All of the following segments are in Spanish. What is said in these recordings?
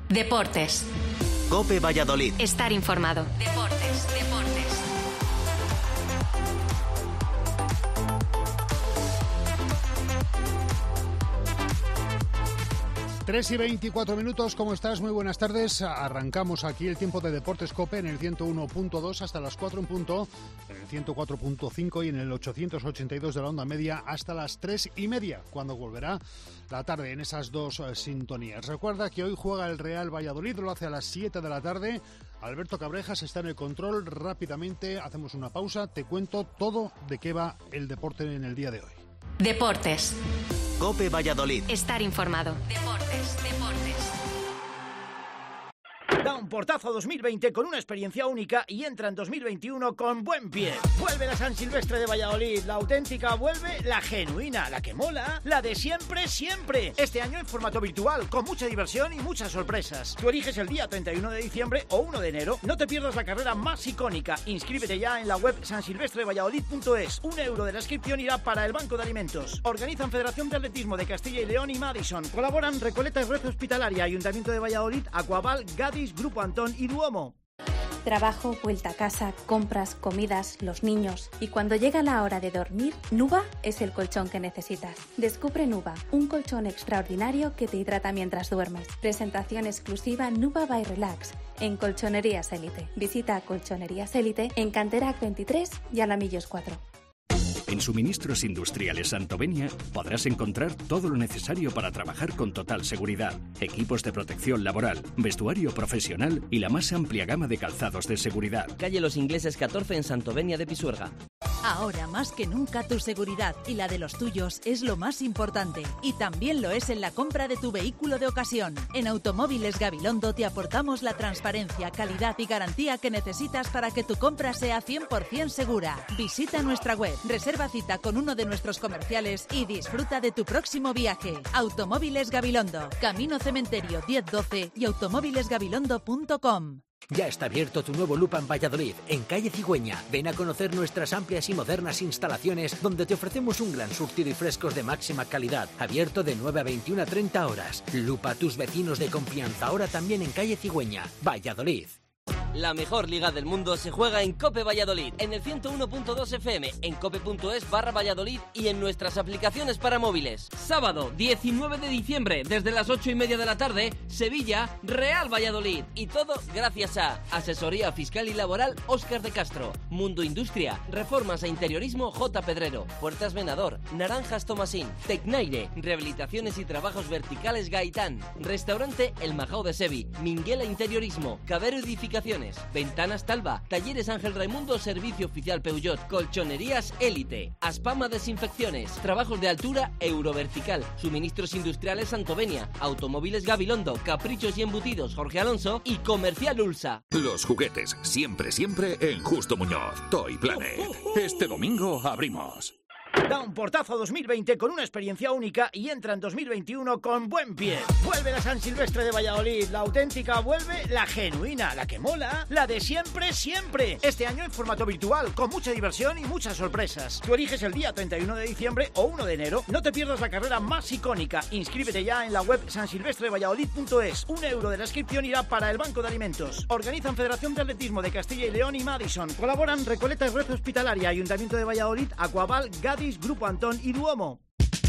Deportes. COPE Valladolid. Estar informado. Deportes. 3:24, ¿cómo estás? Muy buenas tardes. Arrancamos aquí el tiempo de Deportes COPE en el 101.2 hasta las 4 en punto, en el 104.5 y en el 882 de la onda media hasta las 3:30, cuando volverá la tarde en esas dos sintonías. Recuerda que hoy juega el Real Valladolid, lo hace a las 7 de la tarde. Alberto Cabrejas está en el control. Rápidamente hacemos una pausa, te cuento todo de qué va el deporte en el día de hoy. Deportes. COPE Valladolid. Estar informado. Deportes. Da un portazo 2020 con una experiencia única y entra en 2021 con buen pie. Vuelve la San Silvestre de Valladolid, la auténtica, vuelve la genuina, la que mola, la de siempre, siempre. Este año en formato virtual, con mucha diversión y muchas sorpresas. Tú eliges el día 31 de diciembre o 1 de enero. No te pierdas la carrera más icónica. Inscríbete ya en la web sansilvestrevalladolid.es. €1 de la inscripción irá para el Banco de Alimentos. Organizan Federación de Atletismo de Castilla y León y Madison. Colaboran Recoleta y Red Hospitalaria, Ayuntamiento de Valladolid, Aquaval, Gadis, Grupo Antón y Duomo. Trabajo, vuelta a casa, compras, comidas, los niños. Y cuando llega la hora de dormir, Nuba es el colchón que necesitas. Descubre Nuba, un colchón extraordinario que te hidrata mientras duermes. Presentación exclusiva Nuba by Relax en Colchonerías Élite. Visita Colchonerías Élite en Canterac 23 y Alamillos 4. En Suministros Industriales Santovenia podrás encontrar todo lo necesario para trabajar con total seguridad. Equipos de protección laboral, vestuario profesional y la más amplia gama de calzados de seguridad. Calle Los Ingleses 14 en Santovenia de Pisuerga. Ahora más que nunca tu seguridad y la de los tuyos es lo más importante. Y también lo es en la compra de tu vehículo de ocasión. En Automóviles Gabilondo te aportamos la transparencia, calidad y garantía que necesitas para que tu compra sea 100% segura. Visita nuestra web, reserva cita con uno de nuestros comerciales y disfruta de tu próximo viaje. Automóviles Gabilondo, Camino Cementerio 1012 y automóvilesgabilondo.com. Ya está abierto tu nuevo Lupa en Valladolid, en calle Cigüeña. Ven a conocer nuestras amplias y modernas instalaciones donde te ofrecemos un gran surtido y frescos de máxima calidad. Abierto de 9 a 21 a 30 horas. Lupa, tus vecinos de confianza, ahora también en calle Cigüeña, Valladolid. La mejor liga del mundo se juega en COPE Valladolid, en el 101.2 FM, en cope.es/Valladolid y en nuestras aplicaciones para móviles. Sábado 19 de diciembre, desde las 8:30 de la tarde, Sevilla, Real Valladolid. Y todo gracias a Asesoría Fiscal y Laboral Óscar de Castro, Mundo Industria, Reformas e Interiorismo J. Pedrero, Puertas Venador, Naranjas Tomasín, Tecnaire, Rehabilitaciones y Trabajos Verticales Gaitán, Restaurante El Majao de Sevi, Minguela Interiorismo, Cabero Edificaciones, Ventanas Talva, Talleres Ángel Raimundo, Servicio Oficial Peugeot, Colchonerías Élite, Aspama Desinfecciones, Trabajos de Altura Eurovertical, Suministros Industriales Santovenia, Automóviles Gabilondo, Caprichos y Embutidos Jorge Alonso y Comercial Ulsa. Los juguetes, siempre en Justo Muñoz, Toy Planet. Este domingo abrimos. Da un portazo 2020 con una experiencia única y entra en 2021 con buen pie. Vuelve la San Silvestre de Valladolid, la auténtica, vuelve la genuina, la que mola, la de siempre, siempre. Este año en formato virtual, con mucha diversión y muchas sorpresas. Tú eliges el día 31 de diciembre o 1 de enero. No te pierdas la carrera más icónica. Inscríbete ya en la web sansilvestrevalladolid.es. €1 de la inscripción irá para el Banco de Alimentos. Organizan Federación de Atletismo de Castilla y León y Madison. Colaboran Recoleta y Red Hospitalaria, Ayuntamiento de Valladolid, Aquaval, Gadis, Grupo Antón y Duomo.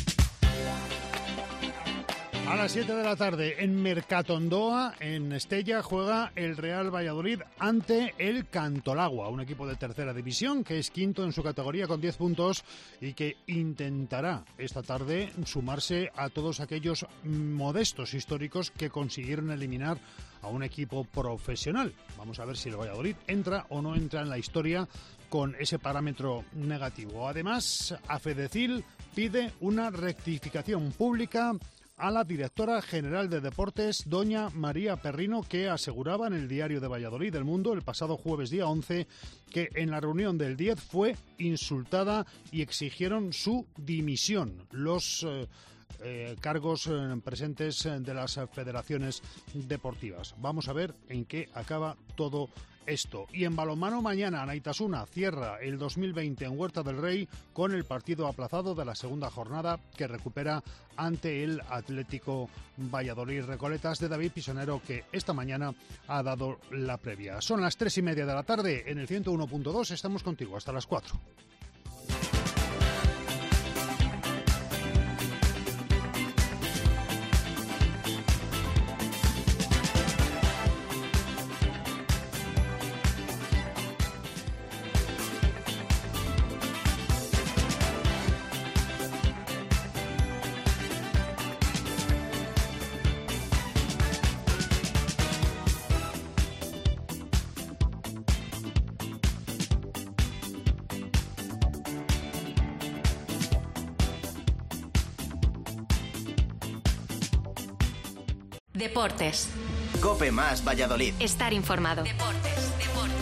A las 7 de la tarde en Mercatondoa, en Estella, juega el Real Valladolid ante el Cantolagua, un equipo de tercera división que es quinto en su categoría con 10 puntos y que intentará esta tarde sumarse a todos aquellos modestos históricos que consiguieron eliminar a un equipo profesional. Vamos a ver si el Valladolid entra o no entra en la historia con ese parámetro negativo. Además, Afedecil pide una rectificación pública a la directora general de Deportes, doña María Perrino, que aseguraba en el diario de Valladolid, El Mundo, el pasado jueves día 11, que en la reunión del 10 fue insultada y exigieron su dimisión. Los cargos presentes de las federaciones deportivas. Vamos a ver en qué acaba todo esto. Y en balonmano mañana, Anaitasuna cierra el 2020 en Huerta del Rey con el partido aplazado de la segunda jornada que recupera ante el Atlético Valladolid. Recoletas de David Pisonero, que esta mañana ha dado la previa. Son las 3:30 de la tarde en el 101.2. Estamos contigo hasta las 4. Deportes. COPE más Valladolid. Estar informado. Deportes.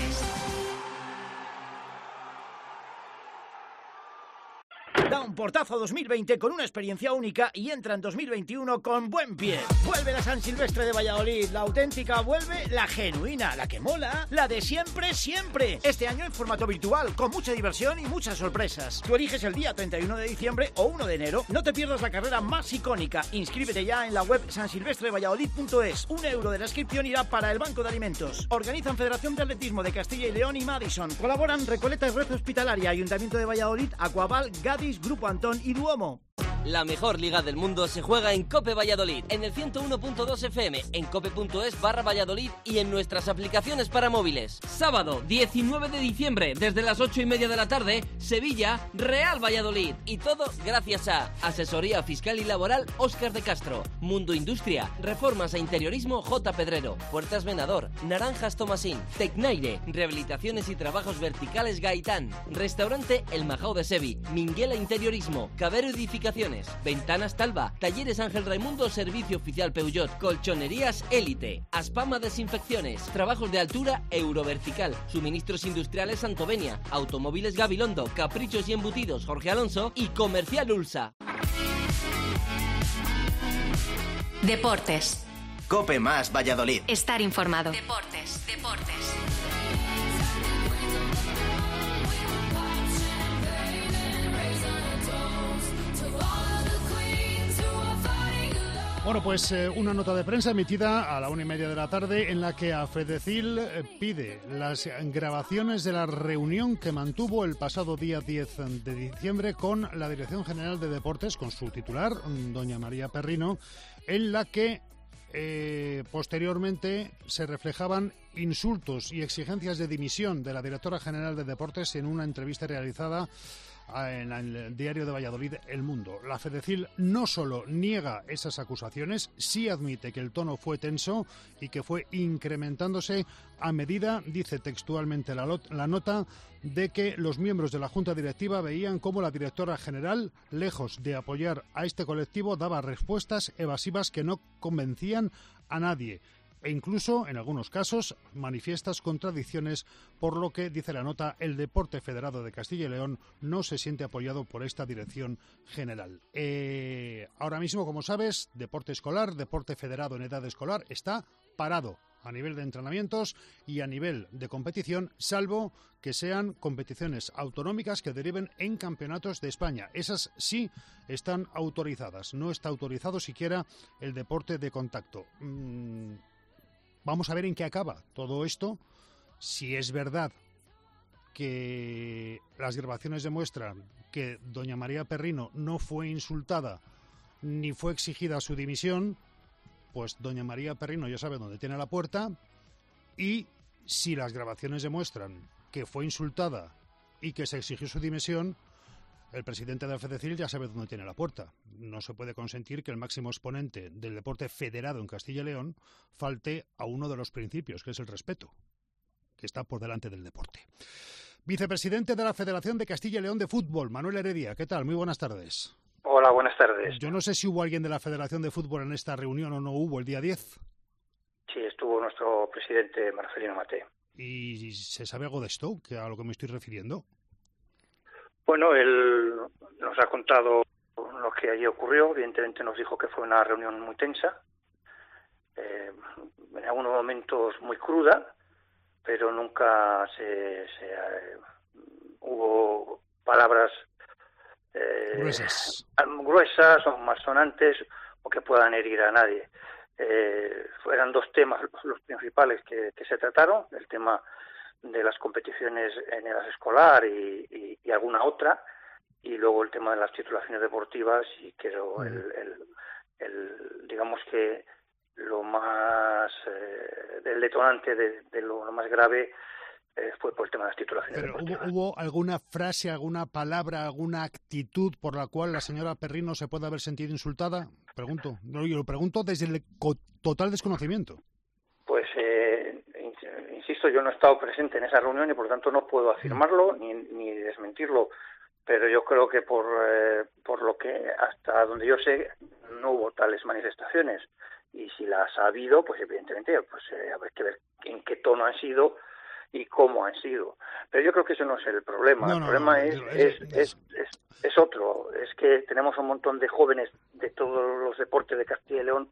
Da un portazo 2020 con una experiencia única y entra en 2021 con buen pie. Vuelve la San Silvestre de Valladolid, la auténtica, vuelve la genuina, la que mola, la de siempre, siempre. Este año en formato virtual, con mucha diversión y muchas sorpresas. Tú eliges el día 31 de diciembre o 1 de enero. No te pierdas la carrera más icónica. Inscríbete ya en la web sansilvestrevalladolid.es. €1 de la inscripción irá para el Banco de Alimentos. Organizan Federación de Atletismo de Castilla y León y Madison. Colaboran Recoleta y Red Hospitalaria, Ayuntamiento de Valladolid, Aquaval, Gadis, Grupo Antón y Duomo. La mejor liga del mundo se juega en COPE Valladolid, en el 101.2 FM, en cope.es/Valladolid y en nuestras aplicaciones para móviles. Sábado 19 de diciembre, desde las 8:30 de la tarde, Sevilla, Real Valladolid. Y todo gracias a Asesoría Fiscal y Laboral Óscar de Castro, Mundo Industria, Reformas e Interiorismo J. Pedrero, Puertas Venador, Naranjas Tomasín, Tecnaire, Rehabilitaciones y Trabajos Verticales Gaitán, Restaurante El Majao de Sevi, Minguela Interiorismo, Cabero Edificaciones, Ventanas Talva, Talleres Ángel Raimundo, Servicio Oficial Peugeot, Colchonerías Élite, Aspama Desinfecciones, Trabajos de Altura Eurovertical, Suministros Industriales Santovenia, Automóviles Gabilondo, Caprichos y Embutidos Jorge Alonso y Comercial Ulsa. Deportes. COPE más Valladolid. Estar informado. Deportes. Bueno, pues una nota de prensa emitida a la 1:30 de la tarde en la que AFEDECIL pide las grabaciones de la reunión que mantuvo el pasado día 10 de diciembre con la Dirección General de Deportes, con su titular, doña María Perrino, en la que posteriormente se reflejaban insultos y exigencias de dimisión de la directora general de Deportes en una entrevista realizada en el diario de Valladolid, El Mundo. La FEDECIL no solo niega esas acusaciones, sí admite que el tono fue tenso y que fue incrementándose a medida, dice textualmente la nota, de que los miembros de la Junta Directiva veían cómo la directora general, lejos de apoyar a este colectivo, daba respuestas evasivas que no convencían a nadie. E incluso, en algunos casos, manifiestas contradicciones, por lo que, dice la nota, el deporte federado de Castilla y León no se siente apoyado por esta dirección general. Ahora mismo, como sabes, deporte escolar, deporte federado en edad escolar, está parado a nivel de entrenamientos y a nivel de competición, salvo que sean competiciones autonómicas que deriven en campeonatos de España. Esas sí están autorizadas. No está autorizado siquiera el deporte de contacto. Vamos a ver en qué acaba todo esto. Si es verdad que las grabaciones demuestran que doña María Perrino no fue insultada ni fue exigida su dimisión, pues doña María Perrino ya sabe dónde tiene la puerta. Y si las grabaciones demuestran que fue insultada y que se exigió su dimisión, el presidente de la FEDECIL ya sabe dónde tiene la puerta. No se puede consentir que el máximo exponente del deporte federado en Castilla y León falte a uno de los principios, que es el respeto, que está por delante del deporte. Vicepresidente de la Federación de Castilla y León de Fútbol, Manuel Heredia. ¿Qué tal? Muy buenas tardes. Hola, buenas tardes. Yo no sé si hubo alguien de la Federación de Fútbol en esta reunión o no hubo el día 10. Sí, estuvo nuestro presidente Marcelino Mate. ¿Y se sabe algo de esto, que a lo que me estoy refiriendo? Bueno, él nos ha contado lo que allí ocurrió. Evidentemente nos dijo que fue una reunión muy tensa, en algunos momentos muy cruda, pero nunca hubo palabras gruesas o malsonantes o que puedan herir a nadie. Eran dos temas los principales que se trataron: el tema de las competiciones en edad escolar y alguna otra, y luego el tema de las titulaciones deportivas, y creo digamos que lo más el detonante de lo más grave fue por el tema de las titulaciones deportivas. ¿Pero hubo alguna frase, alguna palabra, alguna actitud por la cual la señora Perrino se puede haber sentido insultada? Pregunto. Yo lo pregunto desde el total desconocimiento. Pues, insisto, yo no he estado presente en esa reunión y por lo tanto no puedo afirmarlo ni desmentirlo, pero yo creo que por lo que hasta donde yo sé no hubo tales manifestaciones, y si las ha habido, pues evidentemente pues habrá que ver en qué tono han sido y cómo han sido. Pero yo creo que ese no es el problema. El problema es otro. Es que tenemos un montón de jóvenes de todos los deportes de Castilla y León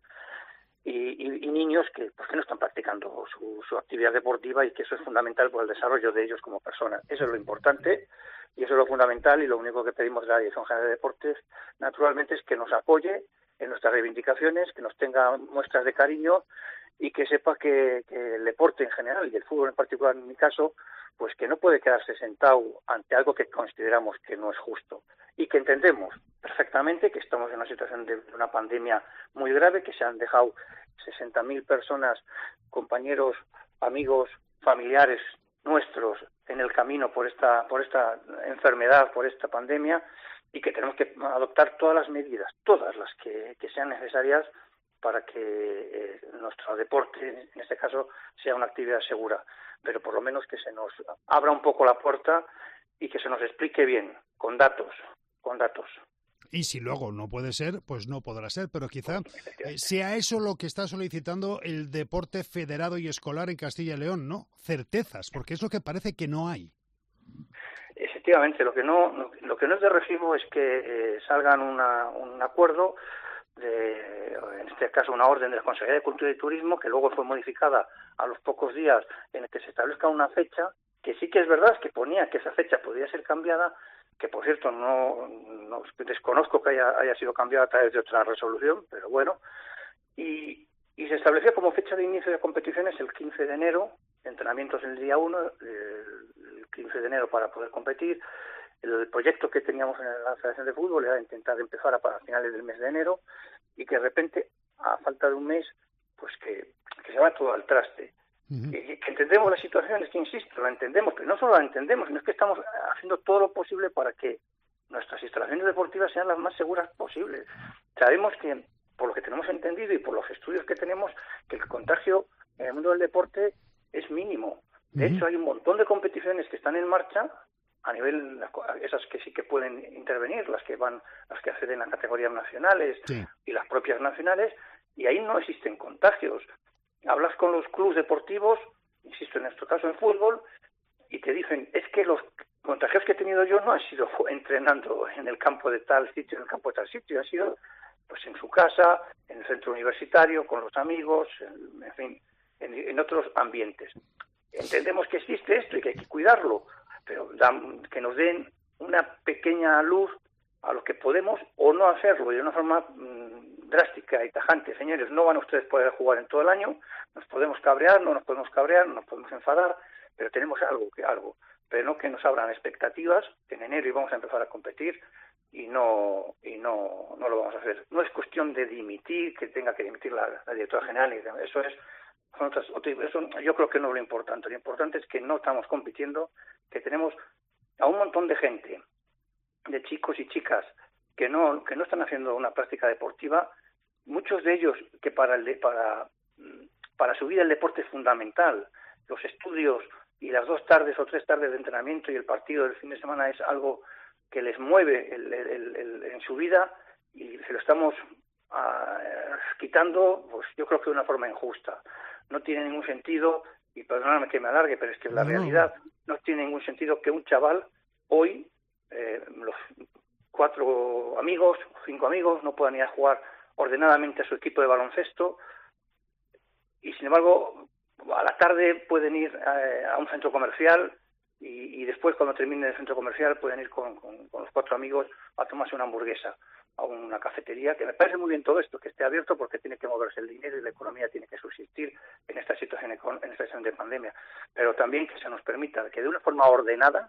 y niños que no están practicando su actividad deportiva, y que eso es fundamental para el desarrollo de ellos como personas. Eso es lo importante y eso es lo fundamental, y lo único que pedimos de la Dirección General de Deportes, naturalmente, es que nos apoye en nuestras reivindicaciones, que nos tenga muestras de cariño y que sepa que el deporte en general y el fútbol en particular, en mi caso, pues que no puede quedarse sentado ante algo que consideramos que no es justo, y que entendemos perfectamente que estamos en una situación de una pandemia muy grave, que se han dejado 60.000 personas, compañeros, amigos, familiares nuestros en el camino por esta enfermedad, por esta pandemia, y que tenemos que adoptar todas las medidas, todas las que sean necesarias para que nuestro deporte, en este caso, sea una actividad segura. Pero por lo menos que se nos abra un poco la puerta y que se nos explique bien, con datos. Y si luego no puede ser, pues no podrá ser, pero quizá sea eso lo que está solicitando el deporte federado y escolar en Castilla y León, ¿no? Certezas, porque es lo que parece que no hay. Efectivamente, lo que no es de recibo es que salgan un acuerdo, en este caso una orden de la Consejería de Cultura y Turismo, que luego fue modificada a los pocos días, en el que se establezca una fecha, que sí que es verdad que ponía que esa fecha podía ser cambiada, que por cierto no desconozco que haya sido cambiada a través de otra resolución, pero bueno, y se establecía como fecha de inicio de competiciones el 15 de enero, entrenamientos el día 1, el 15 de enero para poder competir. El proyecto que teníamos en la Federación de Fútbol era intentar empezar para finales del mes de enero, y que de repente, a falta de un mes, pues que se va todo al traste. Que entendemos la situación, es que insisto, la entendemos, pero no solo la entendemos, sino es que estamos haciendo todo lo posible para que nuestras instalaciones deportivas sean las más seguras posibles. Sabemos que, por lo que tenemos entendido y por los estudios que tenemos, que el contagio en el mundo del deporte es mínimo. De hecho, hay un montón de competiciones que están en marcha a nivel, esas que sí que pueden intervenir, las que acceden a categorías nacionales y las propias nacionales, y ahí no existen contagios. Hablas con los clubes deportivos, insisto, en nuestro caso en fútbol, y te dicen, es que los contagios que he tenido yo no han sido entrenando en el campo de tal sitio, en el campo de tal sitio, han sido pues en su casa, en el centro universitario, con los amigos, en fin, en otros ambientes. Entendemos que existe esto y que hay que cuidarlo, pero que nos den una pequeña luz a lo que podemos o no hacerlo, y de una forma drástica y tajante. Señores, no van ustedes a poder jugar en todo el año, nos podemos cabrear, no nos podemos enfadar, pero tenemos algo, pero no que nos abran expectativas, que en enero íbamos a empezar a competir y no lo vamos a hacer. No es cuestión de dimitir, que tenga que dimitir la directora general, eso yo creo que no es lo importante. Lo importante es que no estamos compitiendo, que tenemos a un montón de gente, de chicos y chicas que no están haciendo una práctica deportiva, muchos de ellos que para su vida el deporte es fundamental. Los estudios y las 2 tardes o 3 tardes de entrenamiento y el partido del fin de semana es algo que les mueve en su vida, y se lo estamos quitando, pues yo creo que de una forma injusta. No tiene ningún sentido, y perdóname que me alargue, pero es que la realidad no tiene ningún sentido que un chaval hoy, 4 amigos, 5 amigos, no puedan ir a jugar ordenadamente a su equipo de baloncesto, y sin embargo a la tarde pueden ir a un centro comercial y después, cuando terminen el centro comercial, pueden ir con los 4 amigos a tomarse una hamburguesa a una cafetería. Que me parece muy bien todo esto, que esté abierto, porque tiene que moverse el dinero y la economía tiene que subsistir en esta situación de pandemia, pero también que se nos permita que de una forma ordenada,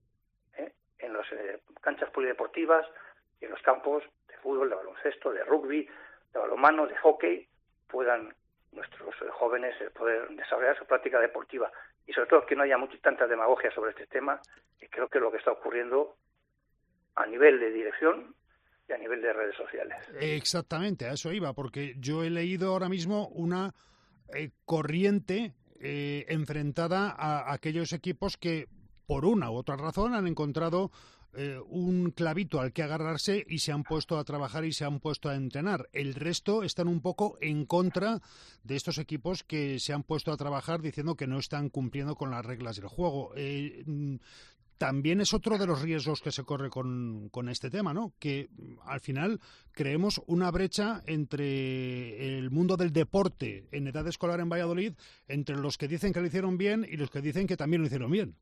en las canchas polideportivas y en los campos de fútbol, de baloncesto, de rugby, de balonmano, de hockey, puedan nuestros jóvenes poder desarrollar su práctica deportiva, y sobre todo que no haya tanta demagogia sobre este tema, que creo que es lo que está ocurriendo a nivel de dirección y a nivel de redes sociales. Exactamente, a eso iba, porque yo he leído ahora mismo una corriente enfrentada a aquellos equipos que por una u otra razón han encontrado un clavito al que agarrarse y se han puesto a trabajar y se han puesto a entrenar. El resto están un poco en contra de estos equipos que se han puesto a trabajar diciendo que no están cumpliendo con las reglas del juego. También es otro de los riesgos que se corre con este tema, ¿no? Que al final creemos una brecha entre el mundo del deporte en edad escolar en Valladolid, entre los que dicen que lo hicieron bien y los que dicen que también lo hicieron bien.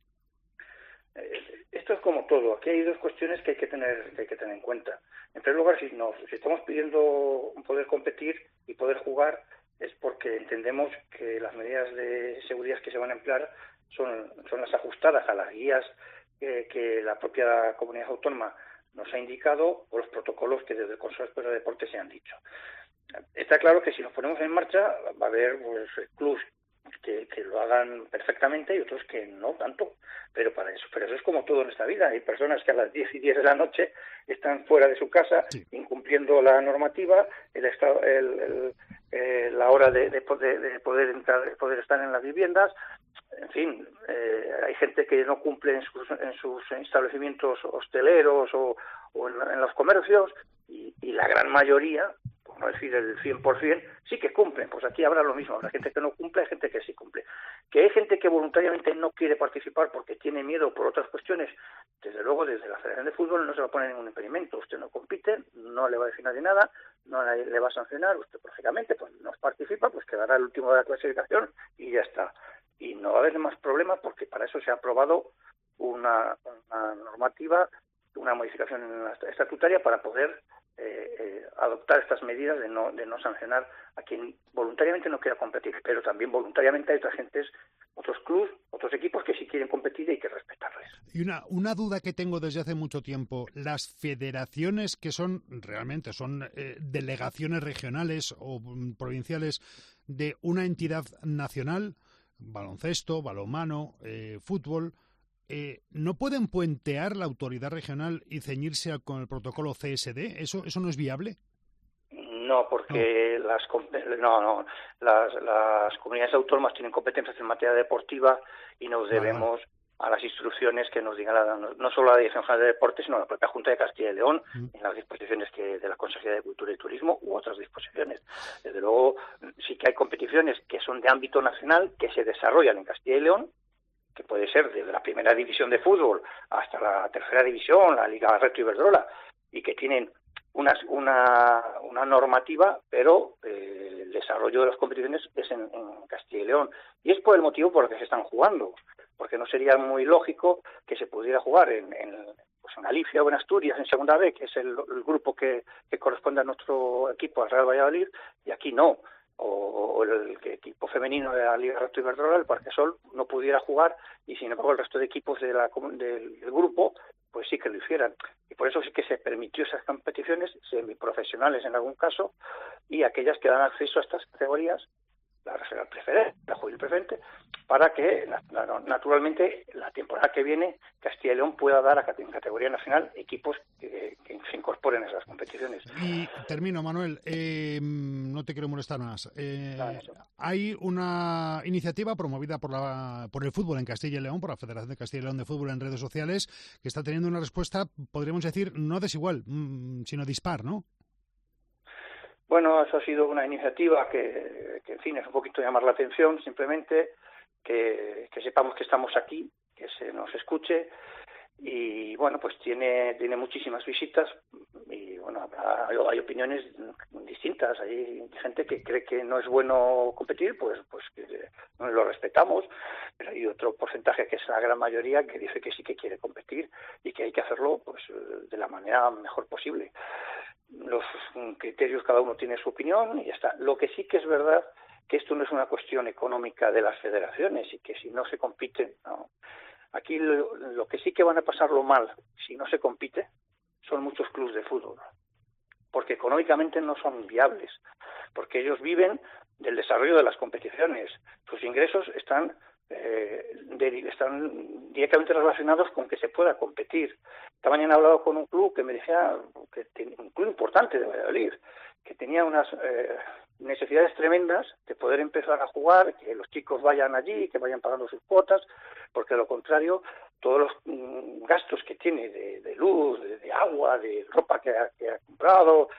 Esto es como todo. Aquí hay 2 cuestiones que hay que tener en cuenta. En primer lugar, si estamos pidiendo poder competir y poder jugar, es porque entendemos que las medidas de seguridad que se van a emplear son las ajustadas a las guías que la propia comunidad autónoma nos ha indicado, o los protocolos que desde el Consejo Superior de Deportes se han dicho. Está claro que si nos ponemos en marcha va a haber clubs que lo hagan perfectamente y otros que no tanto, pero eso es como todo en esta vida. Hay personas que a las 10 y 10 de la noche están fuera de su casa, sí, incumpliendo la normativa, la hora de poder entrar, de poder estar en las viviendas. En fin, hay gente que no cumple en sus establecimientos hosteleros o en los comercios, y la gran mayoría, por no decir el 100%, sí que cumplen. Pues aquí habrá lo mismo, habrá gente que no cumple, hay gente que sí cumple. Que hay gente que voluntariamente no quiere participar porque tiene miedo por otras cuestiones, desde luego desde la Federación de Fútbol no se va a poner ningún impedimento. Usted no compite, no le va a decir nadie nada, no le va a sancionar, usted lógicamente pues no participa, pues quedará el último de la clasificación y ya está. Y no va a haber más problemas, porque para eso se ha aprobado una normativa, una modificación estatutaria para poder adoptar estas medidas de no sancionar a quien voluntariamente no quiera competir, pero también voluntariamente hay otras gentes, otros clubes, otros equipos que sí quieren competir y hay que respetarles. Y una duda que tengo desde hace mucho tiempo: las federaciones, que son realmente delegaciones regionales o provinciales de una entidad nacional, baloncesto, balonmano, fútbol, ¿no pueden puentear la autoridad regional y ceñirse con el protocolo CSD? ¿Eso no es viable? No, porque las comunidades autónomas tienen competencias en materia deportiva y nos debemos a las instrucciones que nos digan no solo la Dirección General de Deportes, sino la propia Junta de Castilla y León, en las disposiciones de la Consejería de Cultura y Turismo u otras disposiciones. Desde luego, sí que hay competiciones que son de ámbito nacional, que se desarrollan en Castilla y León, que puede ser desde la primera división de fútbol hasta la tercera división, la Liga Reto Iberdrola, y que tienen una normativa, pero el desarrollo de las competiciones es en Castilla y León. Y es por el motivo por el que se están jugando, porque no sería muy lógico que se pudiera jugar en Galicia o en Asturias, en Segunda B, que es el grupo que corresponde a nuestro equipo, al Real Valladolid, y aquí no. O el equipo femenino de la Liga Reto Iberdrola, el Parquesol, no pudiera jugar, y sin embargo el resto de equipos del grupo pues sí que lo hicieran. Y por eso sí que se permitió esas competiciones semiprofesionales en algún caso, y aquellas que dan acceso a estas categorías, la regional preferente, la juvenil preferente, para que naturalmente la temporada que viene Castilla y León pueda dar en categoría nacional equipos que se incorporen a esas competiciones. Y termino, Manuel, no te quiero molestar más. Hay una iniciativa promovida por el fútbol en Castilla y León, por la Federación de Castilla y León de Fútbol, en redes sociales, que está teniendo una respuesta, podríamos decir, no desigual, sino dispar, ¿no? Bueno, eso ha sido una iniciativa que en fin, es un poquito llamar la atención, simplemente que sepamos que estamos aquí, que se nos escuche, y bueno, pues tiene muchísimas visitas y bueno, hay opiniones distintas. Hay gente que cree que no es bueno competir, pues que lo respetamos, pero hay otro porcentaje, que es la gran mayoría, que dice que sí que quiere competir y que hay que hacerlo pues de la manera mejor posible. Los criterios, cada uno tiene su opinión y ya está. Lo que sí que es verdad, que esto no es una cuestión económica de las federaciones y que si no se compite, no. Aquí lo que sí que van a pasarlo mal si no se compite son muchos clubes de fútbol, porque económicamente no son viables, porque ellos viven del desarrollo de las competiciones. Sus ingresos están directamente relacionados con que se pueda competir. Esta mañana he hablado con un club que me decía, un club importante de Valladolid, que tenía unas necesidades tremendas de poder empezar a jugar, que los chicos vayan allí, que vayan pagando sus cuotas, porque de lo contrario todos los gastos que tiene de luz, de agua, de ropa que ha comprado,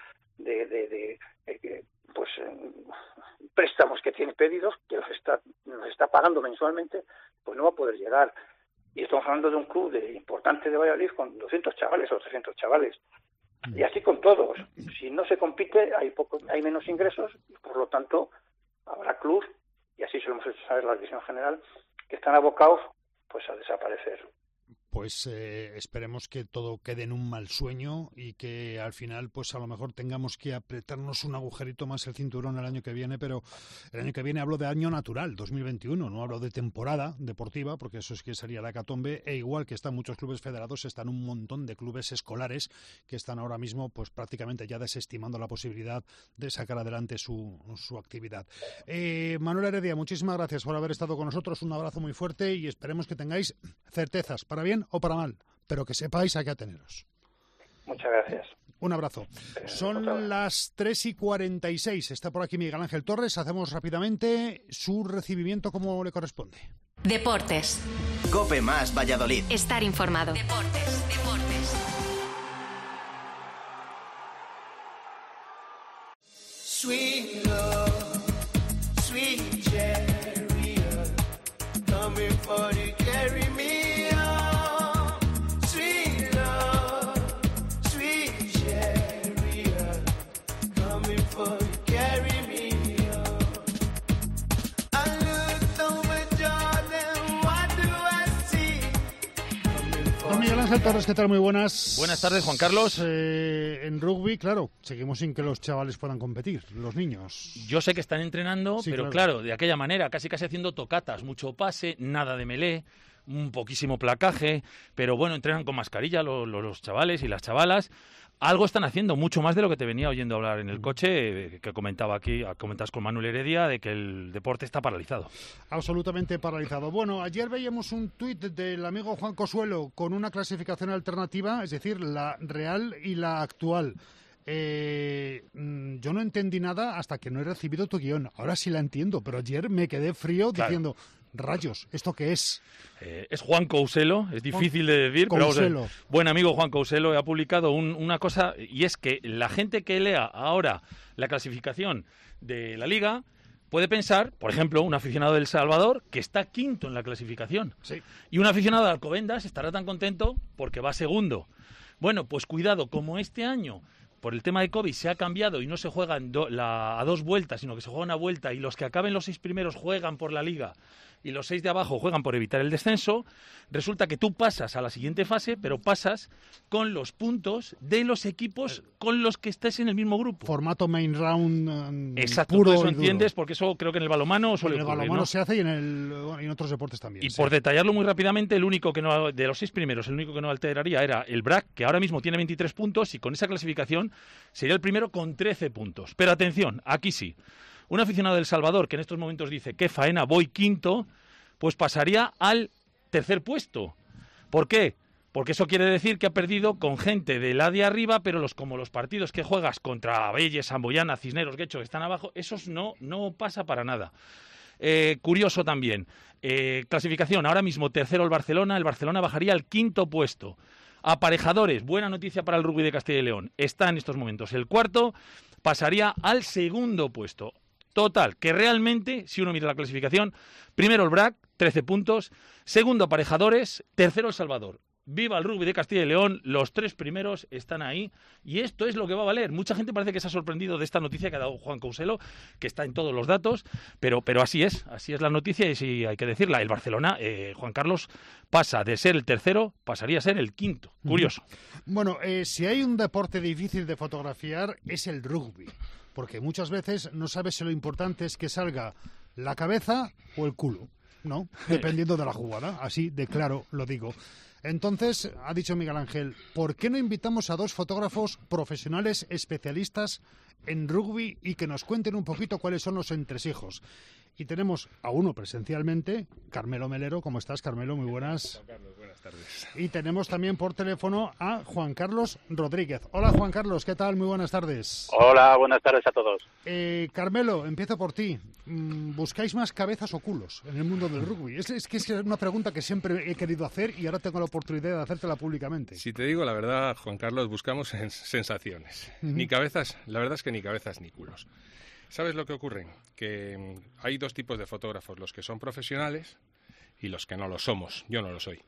préstamos que tiene pedidos, que los está pagando mensualmente, pues no va a poder llegar. Y estamos hablando de un club importante de Valladolid con 200 chavales o 300 chavales. Y así con todos. Si no se compite, hay menos ingresos y por lo tanto habrá clubs, y así se lo hemos hecho saber la Dirección General, que están abocados pues a desaparecer. Pues esperemos que todo quede en un mal sueño y que al final pues a lo mejor tengamos que apretarnos un agujerito más el cinturón el año que viene, pero el año que viene hablo de año natural, 2021, no hablo de temporada deportiva, porque eso es que sería la hecatombe, e igual que están muchos clubes federados, están un montón de clubes escolares que están ahora mismo pues prácticamente ya desestimando la posibilidad de sacar adelante su actividad. Manuel Heredia, muchísimas gracias por haber estado con nosotros, un abrazo muy fuerte y esperemos que tengáis certezas, para bien o para mal, pero que sepáis a qué ateneros. Muchas gracias. Un abrazo. Son las 3:46. Está por aquí Miguel Ángel Torres. Hacemos rápidamente su recibimiento como le corresponde. Deportes. COPE más Valladolid. Estar informado. Deportes. Sweet love, sweet chariot, coming for to carry me. Miguel Ángel Torres, ¿qué tal? Muy buenas. Buenas tardes, Juan Carlos. En rugby, claro, seguimos sin que los chavales puedan competir, los niños. Yo sé que están entrenando, sí, pero claro, de aquella manera, casi haciendo tocatas, mucho pase, nada de melé, un poquísimo placaje, pero bueno, entrenan con mascarilla los chavales y las chavalas. Algo están haciendo, mucho más de lo que te venía oyendo hablar en el coche, que comentas con Manuel Heredia, de que el deporte está paralizado. Absolutamente paralizado. Bueno, ayer veíamos un tuit del amigo Juan Cosuelo con una clasificación alternativa, es decir, la real y la actual. Yo no entendí nada hasta que no he recibido tu guión. Ahora sí la entiendo, pero ayer me quedé frío diciendo... Rayos, ¿esto qué es? Es Juan Couselo, es difícil de decir, pero buen amigo Juan Couselo ha publicado una cosa, y es que la gente que lea ahora la clasificación de la Liga puede pensar, por ejemplo, un aficionado del Salvador que está quinto en la clasificación, sí, y un aficionado de Alcobendas estará tan contento porque va segundo. Bueno, pues cuidado, como este año por el tema de COVID se ha cambiado y no se juega a dos vueltas, sino que se juega una vuelta y los que acaben los 6 primeros juegan por la Liga y los 6 de abajo juegan por evitar el descenso, resulta que tú pasas a la siguiente fase, pero pasas con los puntos de los equipos con los que estés en el mismo grupo. Formato main round. Exacto, puro eso entiendes, porque eso creo que en el balonmano suele ocurrir, en el balonmano, ¿no? se hace y en otros deportes también. Y por detallarlo muy rápidamente, el único que no, de los 6 primeros, el único que no alteraría era el BRAC, que ahora mismo tiene 23 puntos y con esa clasificación sería el primero con 13 puntos. Pero atención, aquí sí. Un aficionado del Salvador que en estos momentos dice, qué faena, voy quinto, pues pasaría al tercer puesto. ¿Por qué? Porque eso quiere decir que ha perdido con gente de la de arriba, pero como los partidos que juegas contra Abelles, Samboyana, Cisneros, Guecho, que están abajo, esos no pasa para nada. Curioso también, clasificación, ahora mismo tercero el Barcelona bajaría al quinto puesto. Aparejadores, buena noticia para el rugby de Castilla y León, está en estos momentos el cuarto, pasaría al segundo puesto. Total, que realmente, si uno mira la clasificación, primero el BRAC, 13 puntos, segundo Aparejadores, tercero El Salvador, viva el rugby de Castilla y León, los 3 primeros están ahí y esto es lo que va a valer. Mucha gente parece que se ha sorprendido de esta noticia que ha dado Juan Couselo, que está en todos los datos, pero así es la noticia y sí hay que decirla. El Barcelona, Juan Carlos, pasa de ser el tercero, pasaría a ser el quinto. Curioso. Bueno, si hay un deporte difícil de fotografiar es el rugby, porque muchas veces no sabes si lo importante es que salga la cabeza o el culo, ¿no? Dependiendo de la jugada, así de claro lo digo. Entonces, ha dicho Miguel Ángel, ¿por qué no invitamos a 2 fotógrafos profesionales especialistas en rugby y que nos cuenten un poquito cuáles son los entresijos? Y tenemos a uno presencialmente, Carmelo Melero. ¿Cómo estás, Carmelo? Muy buenas. Carlos, buenas tardes. Y tenemos también por teléfono a Juan Carlos Rodríguez. Hola, Juan Carlos, ¿qué tal? Muy buenas tardes. Hola, buenas tardes a todos. Carmelo, empiezo por ti. ¿Buscáis más cabezas o culos en el mundo del rugby? Es una pregunta que siempre he querido hacer y ahora tengo la oportunidad de hacértela públicamente. Si te digo la verdad, Juan Carlos, buscamos sensaciones. Ni cabezas, la verdad es que ni cabezas ni culos. ¿Sabes lo que ocurre? Que hay 2 tipos de fotógrafos, los que son profesionales y los que no lo somos. Yo no lo soy.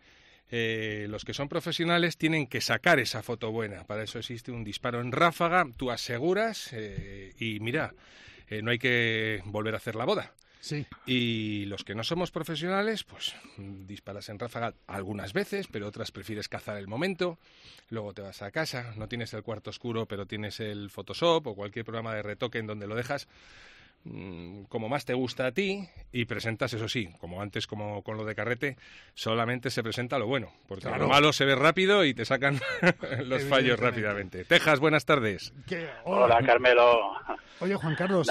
Los que son profesionales tienen que sacar esa foto buena. Para eso existe un disparo en ráfaga, tú aseguras y mira, no hay que volver a hacer la boda. Sí. Y los que no somos profesionales, pues disparas en ráfaga algunas veces, pero otras prefieres cazar el momento. Luego te vas a casa, no tienes el cuarto oscuro, pero tienes el Photoshop o cualquier programa de retoque en donde lo dejas como más te gusta a ti y presentas, eso sí, como antes, como con lo de Carrete, solamente se presenta lo bueno, porque claro, lo malo se ve rápido y te sacan los fallos rápidamente. Tejas, buenas tardes. Hola, Carmelo. Oye, Juan Carlos,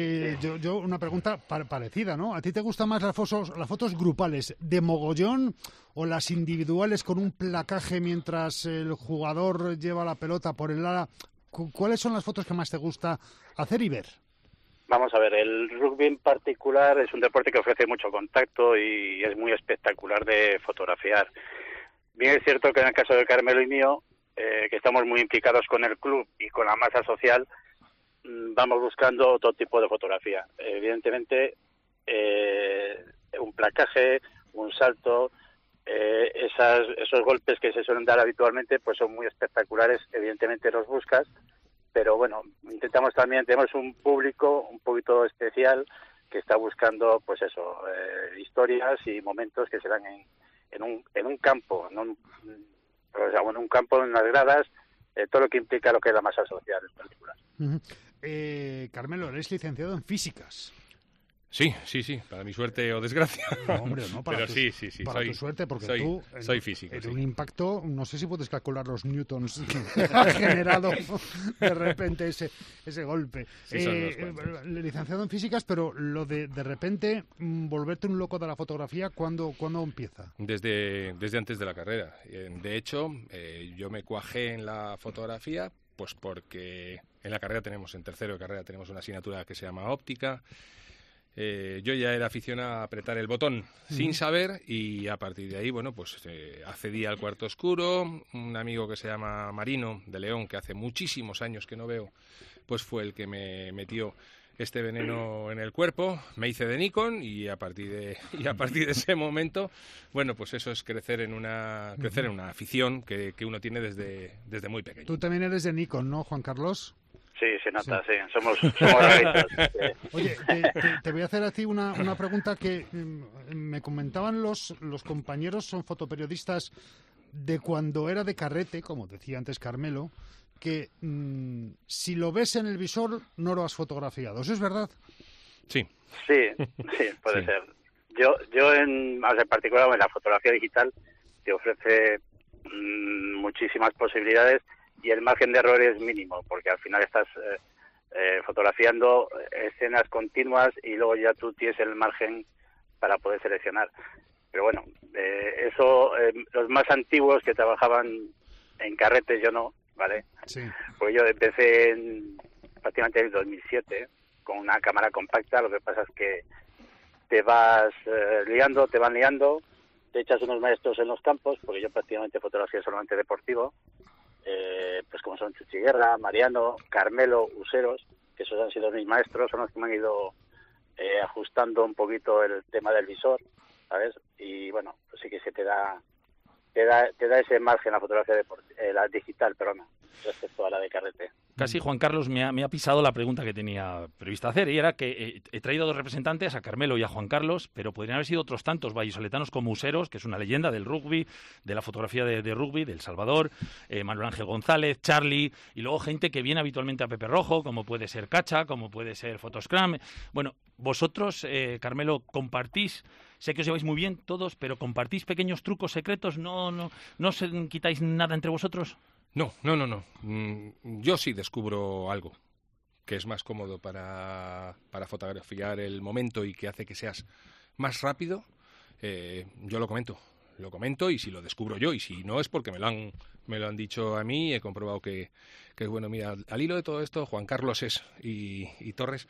yo una pregunta parecida, ¿no? ¿A ti te gustan más las fotos grupales de mogollón o las individuales con un placaje mientras el jugador lleva la pelota por el ala? ¿Cuáles son las fotos que más te gusta hacer y ver? Vamos a ver, el rugby en particular es un deporte que ofrece mucho contacto y es muy espectacular de fotografiar. Bien es cierto que en el caso de Carmelo y mío, que estamos muy implicados con el club y con la masa social, vamos buscando otro tipo de fotografía. Evidentemente, un placaje, un salto, esos golpes que se suelen dar habitualmente, pues son muy espectaculares. Evidentemente los buscas, pero bueno, intentamos también, tenemos un público un poquito especial que está buscando, pues eso, historias y momentos que se dan en un campo, en un campo, en las gradas, todo lo que implica lo que es la masa social en particular. Carmelo, eres licenciado en físicas. Sí, para mi suerte o desgracia. No, hombre, no, para pero tu, sí. Para tu suerte, porque tú... Soy físico. En un impacto, no sé si puedes calcular los newtons que ha generado de repente ese golpe. Sí, licenciado en físicas, pero lo de repente volverte un loco de la fotografía, ¿cuándo empieza? Desde antes de la carrera. De hecho, yo me cuajé en la fotografía pues porque en la carrera en tercero de carrera tenemos una asignatura que se llama óptica. Yo ya era aficionado a apretar el botón sin saber y a partir de ahí, bueno, pues accedí al cuarto oscuro. Un amigo que se llama Marino de León, que hace muchísimos años que no veo, pues fue el que me metió este veneno en el cuerpo. Me hice de Nikon y a partir de ese momento, bueno, pues eso es crecer en una afición que uno tiene desde muy pequeño. Tú también eres de Nikon, ¿no, Juan Carlos? Sí, se nota, sí. Somos raritos. Oye, te voy a hacer a ti una pregunta que me comentaban los compañeros, son fotoperiodistas de cuando era de Carrete, como decía antes Carmelo, que si lo ves en el visor no lo has fotografiado. ¿Eso es verdad? Sí. Sí, puede ser. Yo en particular en la fotografía digital te ofrece muchísimas posibilidades y el margen de error es mínimo, porque al final estás fotografiando escenas continuas y luego ya tú tienes el margen para poder seleccionar. Pero bueno, eso, los más antiguos que trabajaban en Carrete, yo no, ¿vale? Sí. Pues yo empecé prácticamente en el 2007 con una cámara compacta. Lo que pasa es que te vas te van liando, te echas unos maestros en los campos, porque yo prácticamente fotografía solamente deportivo, pues como son Chuchi Guerra, Mariano, Carmelo, Useros, que esos han sido mis maestros, son los que me han ido ajustando un poquito el tema del visor, ¿sabes? Y bueno, pues sí que se te da te da ese margen la fotografía la digital, respecto a la de carrete. Casi Juan Carlos me ha pisado la pregunta que tenía prevista hacer, y era que he traído dos representantes, a Carmelo y a Juan Carlos, pero podrían haber sido otros tantos vallisoletanos como Useros, que es una leyenda del rugby, de la fotografía de rugby, del Salvador, Manuel Ángel González, Charlie, y luego gente que viene habitualmente a Pepe Rojo, como puede ser Cacha, como puede ser Photoscram. Bueno, vosotros, Carmelo, compartís, sé que os lleváis muy bien todos, pero compartís pequeños trucos secretos, ¿no os quitáis nada entre vosotros? No. Yo sí descubro algo que es más cómodo para fotografiar el momento y que hace que seas más rápido. Yo lo comento y si lo descubro yo, y si no es porque me lo han dicho a mí, he comprobado que bueno, mira, al hilo de todo esto, Juan Carlos y Torres,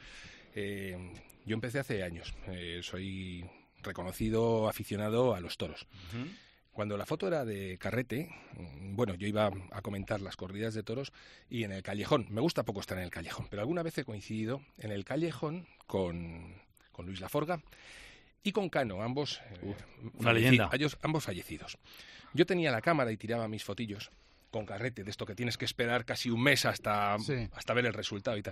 yo empecé hace años, soy reconocido aficionado a los toros. Uh-huh. Cuando la foto era de carrete, bueno, yo iba a comentar las corridas de toros y en el callejón, me gusta poco estar en el callejón, pero alguna vez he coincidido en el callejón con Luis Laforga y con Cano, ambos una leyenda. Ambos fallecidos. Yo tenía la cámara y tiraba mis fotillos con carrete, de esto que tienes que esperar casi un mes hasta ver el resultado y tal.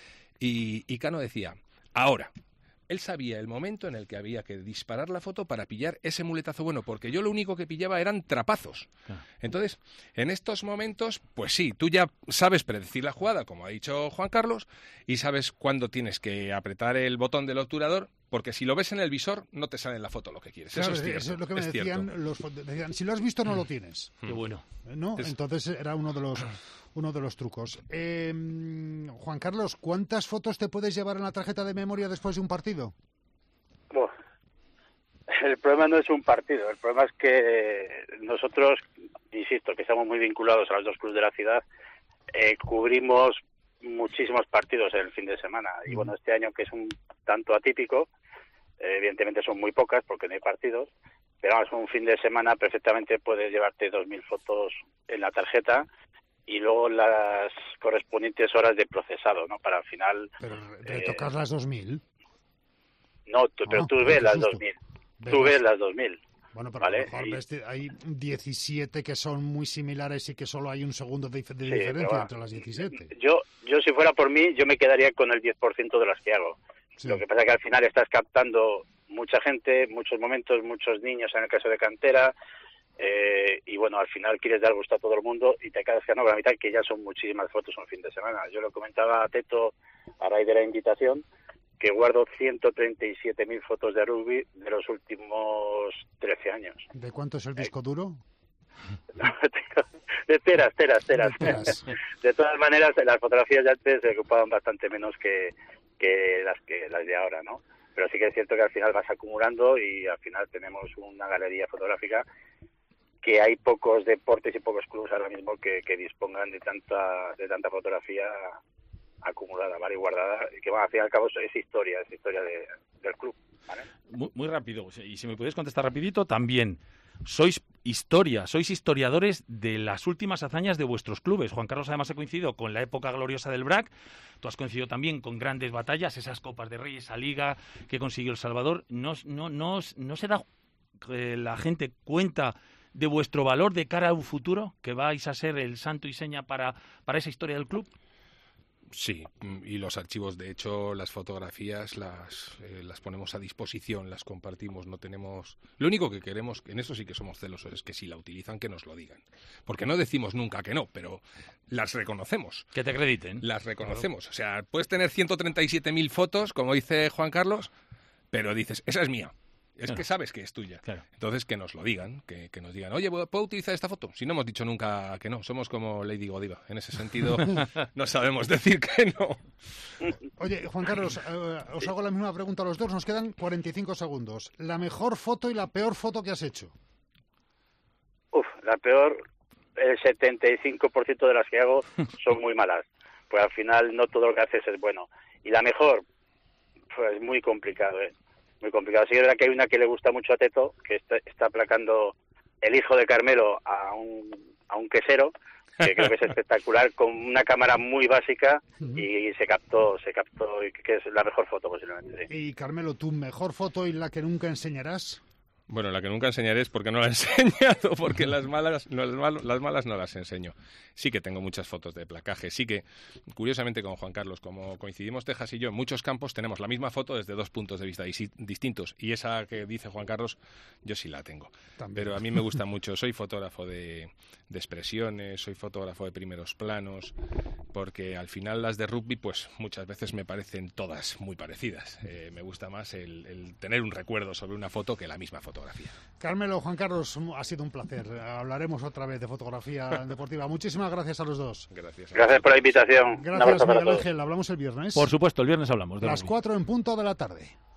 Y Cano decía, ahora... Él sabía el momento en el que había que disparar la foto para pillar ese muletazo bueno, porque yo lo único que pillaba eran trapazos. Entonces, en estos momentos, pues sí, tú ya sabes predecir la jugada, como ha dicho Juan Carlos, y sabes cuándo tienes que apretar el botón del obturador, porque si lo ves en el visor, no te sale en la foto lo que quieres. Claro, eso es cierto. Eso es lo que me decían, decían, si lo has visto no lo tienes. Qué bueno. ¿No? Entonces era uno de los trucos. Juan Carlos, ¿cuántas fotos te puedes llevar en la tarjeta de memoria después de un partido? Bueno, el problema no es un partido, el problema es que nosotros, insisto, que estamos muy vinculados a los dos clubes de la ciudad, cubrimos muchísimos partidos el fin de semana. Y bueno, este año, que es un tanto atípico, evidentemente son muy pocas porque no hay partidos, pero vamos, un fin de semana perfectamente puedes llevarte 2.000 fotos en la tarjeta y luego las correspondientes horas de procesado, ¿no? Para al final... ¿Pero retocas las 2.000? No, pero tú ves las 2.000. Tú ves las 2.000. Bueno, pero ¿vale? A lo mejor hay 17 que son muy similares y que solo hay un segundo de diferencia entre las 17. Yo si fuera por mí, yo me quedaría con el 10% de las que hago. Sí. Lo que pasa es que al final estás captando mucha gente, muchos momentos, muchos niños en el caso de cantera, y bueno, al final quieres dar gusto a todo el mundo y te quedas quedando con la mitad, que ya son muchísimas fotos un fin de semana. Yo lo comentaba a Teto a raíz de la invitación, que guardo 137.000 fotos de rugby de los últimos 13 años. ¿De cuánto es el disco duro? De teras. De todas maneras, las fotografías de antes se ocupaban bastante menos que las de ahora, ¿no? Pero sí que es cierto que al final vas acumulando y al final tenemos una galería fotográfica que hay pocos deportes y pocos clubes ahora mismo que dispongan de tanta fotografía acumulada, ¿vale? Y guardada, y que bueno, al fin y al cabo es historia del club, ¿vale? Muy rápido, y si me puedes contestar rapidito, también sois historiadores de las últimas hazañas de vuestros clubes. Juan Carlos además ha coincidido con la época gloriosa del BRAC, tú has coincidido también con grandes batallas, esas Copas de Rey, esa Liga que consiguió El Salvador. ¿No se da la gente cuenta de vuestro valor de cara a un futuro, que vais a ser el santo y seña para esa historia del club? Sí, y los archivos, de hecho, las fotografías las ponemos a disposición, las compartimos, no tenemos... Lo único que queremos, en eso sí que somos celosos, es que si la utilizan, que nos lo digan. Porque no decimos nunca que no, pero las reconocemos. Que te acrediten. Las reconocemos. Claro. O sea, puedes tener 137.000 fotos, como dice Juan Carlos, pero dices, esa es mía. Es claro. Que sabes que es tuya. Claro. Entonces, que nos lo digan, que nos digan, oye, ¿puedo utilizar esta foto? Si no hemos dicho nunca que no, somos como Lady Godiva. En ese sentido, no sabemos decir que no. Oye, Juan Carlos, os hago la misma pregunta a los dos. Nos quedan 45 segundos. ¿La mejor foto y la peor foto que has hecho? La peor, el 75% de las que hago son muy malas. Pues al final no todo lo que haces es bueno. Y la mejor, pues es muy complicado, Muy complicado. Sí, es verdad que hay una que le gusta mucho a Teto, que está aplacando el hijo de Carmelo a un quesero, que creo que es espectacular, con una cámara muy básica, y se captó, y que es la mejor foto posiblemente. Sí. Y Carmelo, ¿tu mejor foto y la que nunca enseñarás? Bueno, la que nunca enseñaré es porque no la he enseñado, porque las malas no las enseño. Sí que tengo muchas fotos de placaje, sí que, curiosamente con Juan Carlos, como coincidimos Tejas y yo, en muchos campos tenemos la misma foto desde 2 puntos de vista distintos, y esa que dice Juan Carlos, yo sí la tengo. También. Pero a mí me gusta mucho, soy fotógrafo de expresiones, soy fotógrafo de primeros planos, porque al final las de rugby, pues muchas veces me parecen todas muy parecidas. Me gusta más el tener un recuerdo sobre una foto que la misma fotografía. Carmelo, Juan Carlos, ha sido un placer. Hablaremos otra vez de fotografía deportiva. Muchísimas gracias a los dos. Gracias por la invitación. Gracias, Miguel Ángel. Hablamos el viernes. Por supuesto, el viernes hablamos. Las 4 en punto de la tarde.